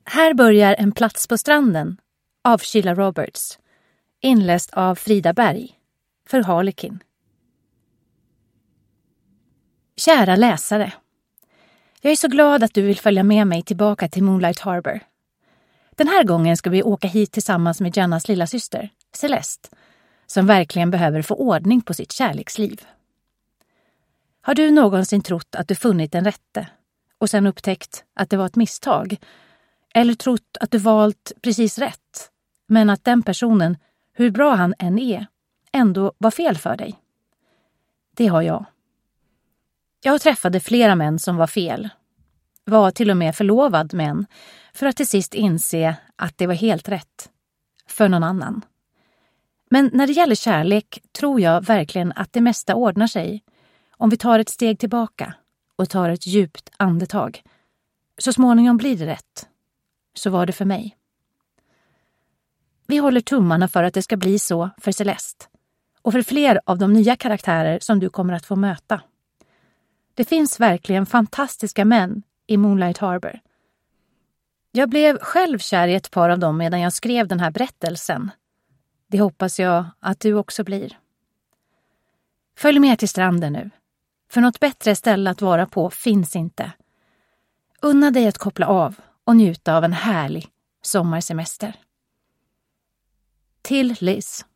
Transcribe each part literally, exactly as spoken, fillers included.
Här börjar En plats på stranden av Sheila Roberts, inläst av Frida Berg för Harlekin. Kära läsare, jag är så glad att du vill följa med mig tillbaka till Moonlight Harbor. Den här gången ska vi åka hit tillsammans med Jennas lilla syster, Celeste, som verkligen behöver få ordning på sitt kärleksliv. Har du någonsin trott att du funnit den rätte och sen upptäckt att det var ett misstag? Eller trott att du valt precis rätt, men att den personen, hur bra han än är, ändå var fel för dig? Det har jag. Jag träffade flera män som var fel. Var till och med förlovad män för att till sist inse att det var helt rätt. För någon annan. Men när det gäller kärlek tror jag verkligen att det mesta ordnar sig om vi tar ett steg tillbaka och tar ett djupt andetag. Så småningom blir det rätt. Så var det för mig. Vi håller tummarna för att det ska bli så för Celeste och för fler av de nya karaktärer som du kommer att få möta. Det finns verkligen fantastiska män i Moonlight Harbor. Jag blev själv kär i ett par av dem medan jag skrev den här berättelsen. Det hoppas jag att du också blir. Följ med till stranden nu. För något bättre ställe att vara på finns inte. Unna dig att koppla av och njuta av en härlig sommarsemester. Till Liz.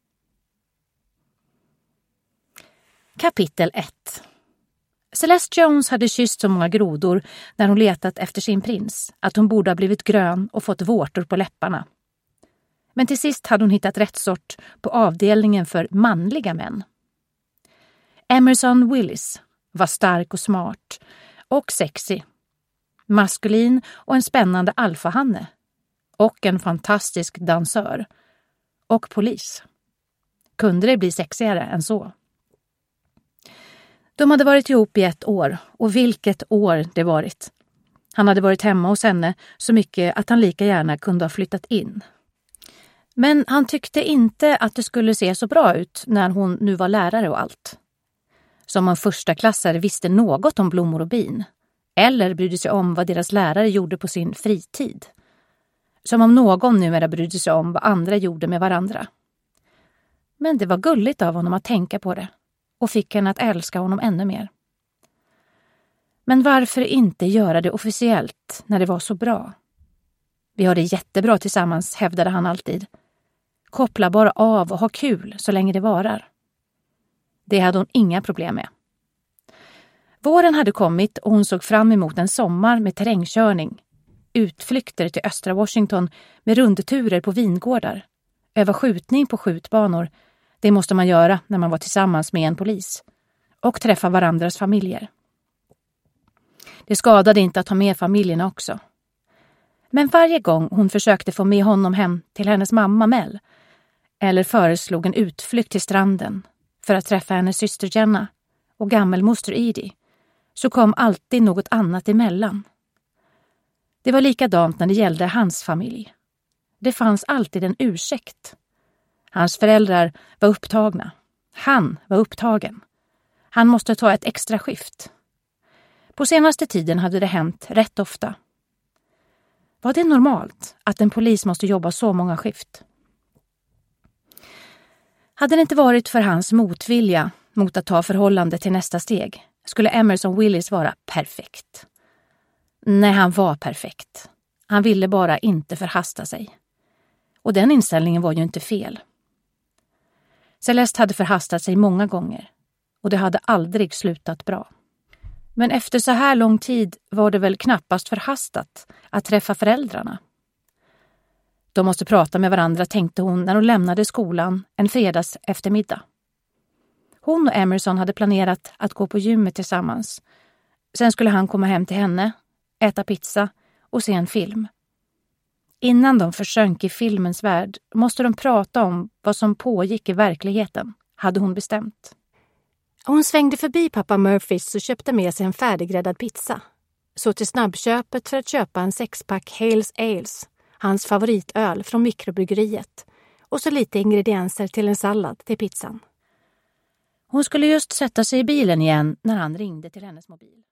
Kapitel ett. Celeste Jones hade kysst så många grodor när hon letat efter sin prins att hon borde ha blivit grön och fått vårtor på läpparna. Men till sist hade hon hittat rätt sort på avdelningen för manliga män. Emerson Willis var stark och smart och sexy. Maskulin och en spännande alfahanne. Och en fantastisk dansör. Och polis. Kunde det bli sexigare än så? De hade varit ihop i ett år, och vilket år det varit. Han hade varit hemma hos henne så mycket att han lika gärna kunde ha flyttat in. Men han tyckte inte att det skulle se så bra ut när hon nu var lärare och allt. Som om första klassare visste något om blommor och bin. Eller brydde sig om vad deras lärare gjorde på sin fritid. Som om någon numera brydde sig om vad andra gjorde med varandra. Men det var gulligt av honom att tänka på det. Och fick henne att älska honom ännu mer. Men varför inte göra det officiellt när det var så bra? Vi har det jättebra tillsammans, hävdade han alltid. Koppla bara av och ha kul så länge det varar. Det hade hon inga problem med. Våren hade kommit och hon såg fram emot en sommar med terrängkörning. Utflykter till östra Washington med rundturer på vingårdar. Öva skjutning på skjutbanor. Det måste man göra när man var tillsammans med en polis. Och träffa varandras familjer. Det skadade inte att ha med familjerna också. Men varje gång hon försökte få med honom hem till hennes mamma Mel. Eller föreslog en utflykt till stranden för att träffa hennes syster Jenna och gammelmoster Edie. Så kom alltid något annat emellan. Det var likadant när det gällde hans familj. Det fanns alltid en ursäkt. Hans föräldrar var upptagna. Han var upptagen. Han måste ta ett extra skift. På senaste tiden hade det hänt rätt ofta. Var det normalt att en polis måste jobba så många skift? Hade det inte varit för hans motvilja mot att ta förhållande till nästa steg skulle Emerson Willis vara perfekt. Nej, han var perfekt. Han ville bara inte förhasta sig. Och den inställningen var ju inte fel. Celeste hade förhastat sig många gånger och det hade aldrig slutat bra. Men efter så här lång tid var det väl knappast förhastat att träffa föräldrarna. De måste prata med varandra, tänkte hon när hon lämnade skolan en fredags eftermiddag. Hon och Emerson hade planerat att gå på gymmet tillsammans. Sen skulle han komma hem till henne, äta pizza och se en film. Innan de försönk i filmens värld måste de prata om vad som pågick i verkligheten, hade hon bestämt. Hon svängde förbi pappa Murphys och köpte med sig en färdiggräddad pizza. Så till snabbköpet för att köpa en sexpack Hales Ales, hans favoritöl från mikrobryggeriet, och så lite ingredienser till en sallad till pizzan. Hon skulle just sätta sig i bilen igen när han ringde till hennes mobil.